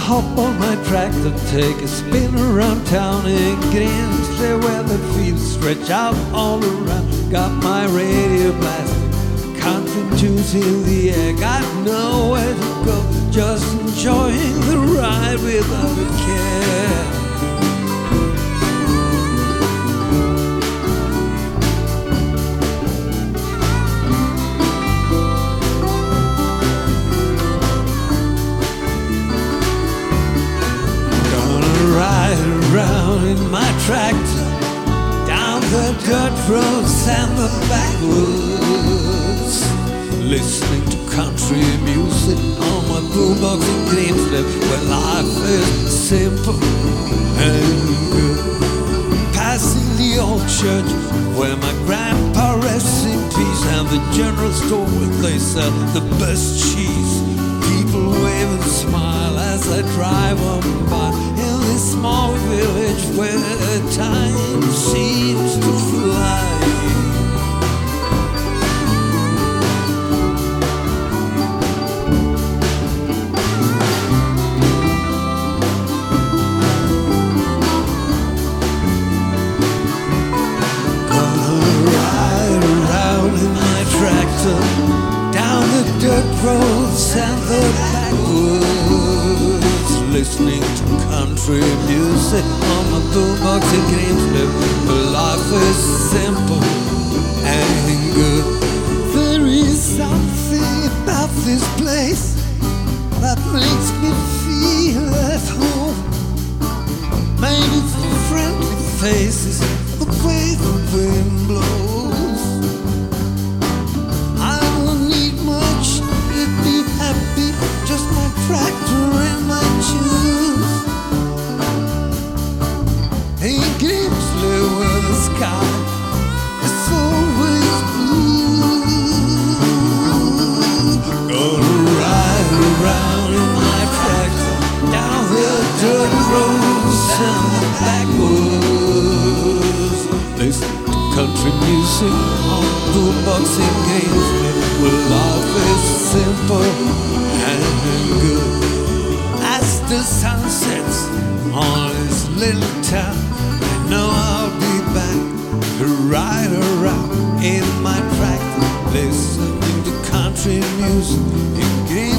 hop on my tractor, take a spin around town in Grimsley, where the fields stretch out all around. Got my radio blasting, country tunes in the air, got nowhere to go, just enjoying the ride without a care. Around in my tractor, down the dirt roads and the backwoods, listening to country music on my boombox in Grimsley, where life is simple and good. Passing the old church where my grandpa rests in peace, and the general store where they sell the best cheese. People wave and smile as I drive on by in this small village where time seems to fly. Gonna ride around in my tractor, down the dirt roads and the backwoods, listening to country music on my boombox in Grimsley, where life is simple and good. There is something about this place that makes me feel at home. Maybe the friendly faces, the way the wind blows. I don't need much to be happy, just my tractor and my tunes. In Grimsley where the sky is always blue. Gonna ride around in my tractor, down the dirt roads and the backwoods, listen to country music on boombox in Grimsley, where life is simple and good. As the sun sets on this little town, I know I'll be back to ride around in my tractor, listening to country music in Grimsley.